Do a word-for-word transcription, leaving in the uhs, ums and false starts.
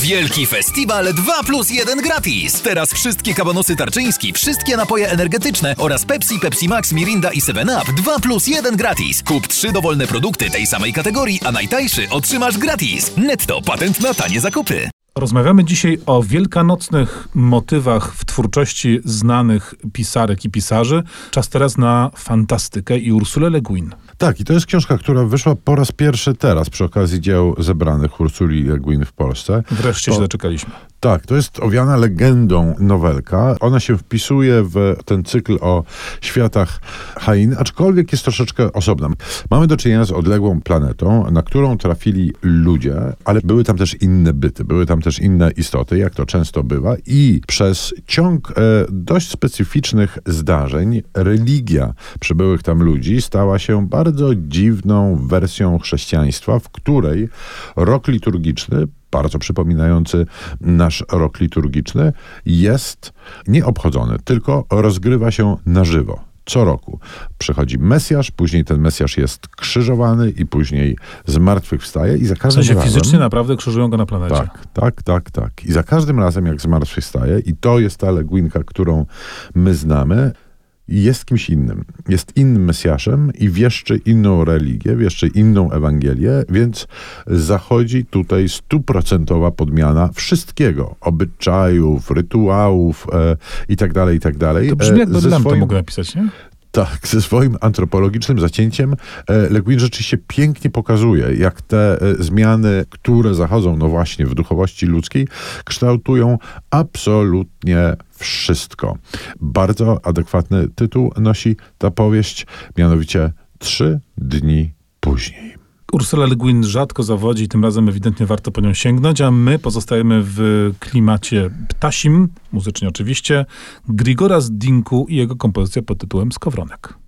Wielki festiwal dwa plus jeden gratis. Teraz wszystkie kabanosy Tarczyński, wszystkie napoje energetyczne oraz Pepsi, Pepsi Max, Mirinda i seven up dwa plus jeden gratis. Kup trzy dowolne produkty tej samej kategorii, a najtańszy otrzymasz gratis. Netto, patent na tanie zakupy. Rozmawiamy dzisiaj o wielkanocnych motywach w twórczości znanych pisarek i pisarzy. Czas teraz na fantastykę i Ursulę Le Guin. Tak, i to jest książka, która wyszła po raz pierwszy teraz przy okazji dzieł zebranych Ursuli Le Guin w Polsce. Wreszcie to, się doczekaliśmy. Tak, to jest owiana legendą nowelka. Ona się wpisuje w ten cykl o światach Hain, aczkolwiek jest troszeczkę osobna. Mamy do czynienia z odległą planetą, na którą trafili ludzie, ale były tam też inne byty, były tam też inne istoty, jak to często bywa, i przez ciąg e, dość specyficznych zdarzeń religia przybyłych tam ludzi stała się bardzo dziwną wersją chrześcijaństwa, w której rok liturgiczny, bardzo przypominający nasz rok liturgiczny, jest nieobchodzony, tylko rozgrywa się na żywo. Co roku przychodzi Mesjasz, później ten Mesjasz jest krzyżowany i później zmartwychwstaje i za każdym w sensie razem... fizycznie naprawdę krzyżują go na planecie. Tak, tak, tak, tak. I za każdym razem, jak zmartwychwstaje, i to jest ta Le Guinka, którą my znamy, jest kimś innym. Jest innym Mesjaszem i wieszczy inną religię, wieszczy inną Ewangelię, więc zachodzi tutaj stuprocentowa podmiana wszystkiego. Obyczajów, rytuałów e, i tak dalej, i tak dalej. To brzmi jakby Ze Lam swoim... to mógł napisać, nie? Tak, ze swoim antropologicznym zacięciem Le Guin rzeczywiście pięknie pokazuje, jak te zmiany, które zachodzą, no właśnie, w duchowości ludzkiej, kształtują absolutnie wszystko. Bardzo adekwatny tytuł nosi ta powieść, mianowicie Trzy dni później. Ursula Le Guin rzadko zawodzi, tym razem ewidentnie warto po nią sięgnąć, a my pozostajemy w klimacie ptasim, muzycznie oczywiście, Grigora Zdinku i jego kompozycja pod tytułem Skowronek.